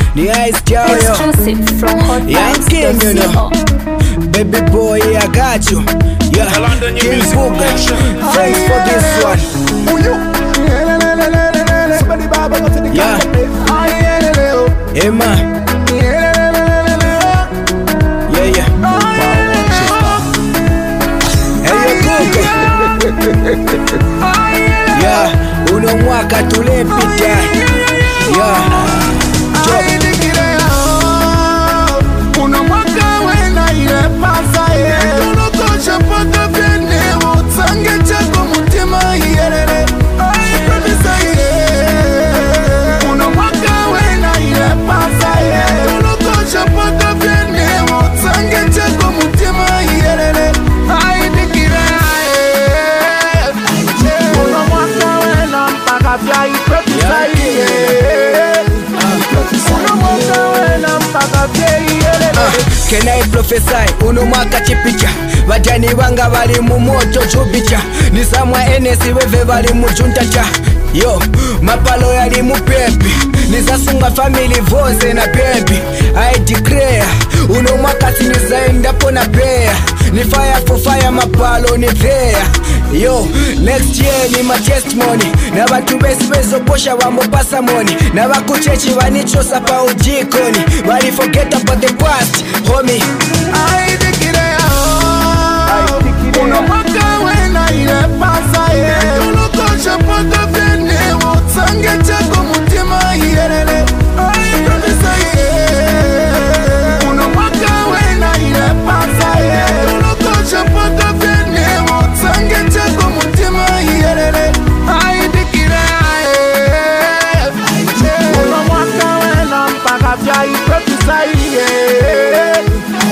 Ni ice jayo. Exclusive from hotvibes.co. Baby boy, I got you. Yeah, King Booga. Thanks for this one. Yeah, Emma. Yeah, yeah. Hey, Booga. Yeah, uno mwaka tulepita. Yeah, Job. Can I prophesy? Uno mwaka chipicha Vajani wanga wali mumoto chupicha Nisamwa enesi weve wali mujuntacha Yo, mapalo yali mupepi Nizasunga family vose na baby I declare Uno mwaka sinizaenda pona pea Ni fire for fire mapalo ni there. Yo, next year ni my testimony. Na bantu besi bezo posha wamopasa money. Na bakuchechi wanichosa pa ujikoni. Wali forget about the past, homie. I declare Uno mwaka wena ile pasa ye Uno tosha pata vene Utsange chako mutima yelele I prophesy ye Uno mwaka wena ile pasa ye Uno tosha pata vene Utsange chako mutima yelele I declare Uno mwaka wena mpaka vya I prophesy ye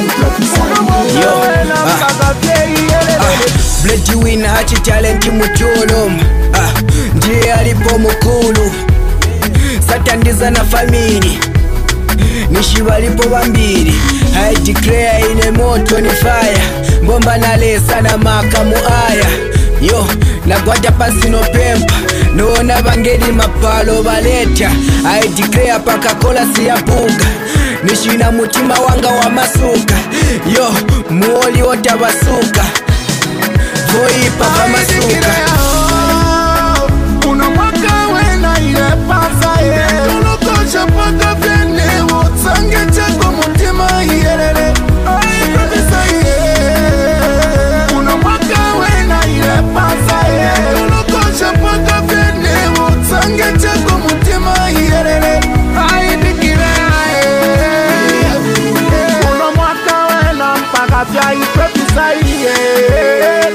Bledi wina hachi talenti mutulum. Ndiye alipo mukulu. Satandiza na family. Nishiba lipo wambiri. I declare ine moto ni fire. Mbomba na lesa na maka muaya. Yo, nagwada pasi no pempa. Noona bangeli mapalo baleta. I declare paka kola siya bunga. Nishina mutima wanga wa masuka. Yo, muoli wota basuka. Voi papa masuka. Uno mwaka wena ile pasa ye Uno tosha pata vene Utsange chako mutima yelele I prophesy ye Uno mwaka wena ile pasa ye Uno tosha pata vene Utsange chako mutima yelele I declare Uno mwaka wena mpaka vya I prophesy ye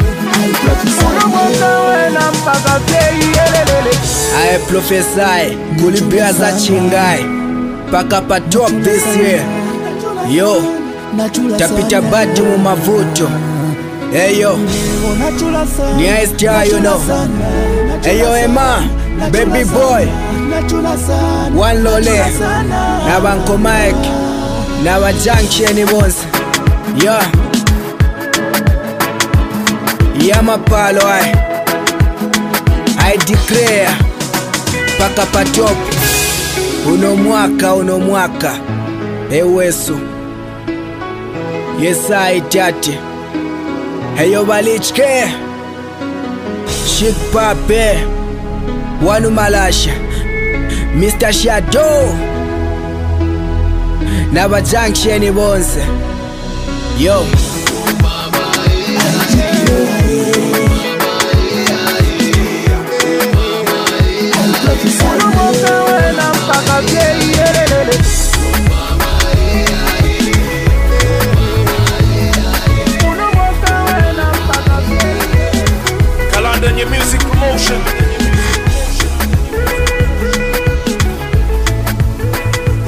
I prophesy kulibia za chingai paka pa top this year. Yo, tapita badi mu mavuto. Hey yo, ni ice jar you know. Hey yo Emma, baby boy, one lole, na banko Mike, na wa junction bonse. Yeah, yeah mapalo I declare paka pa top. Uno mwaka ewesu yesa itate. Heyo balichke Shik pape Wanu malasha Mr. Shadow Naba junction bonse. Yo Kalanda New Music Promotion.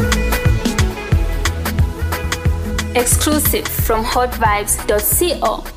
Exclusive from hotvibes.co.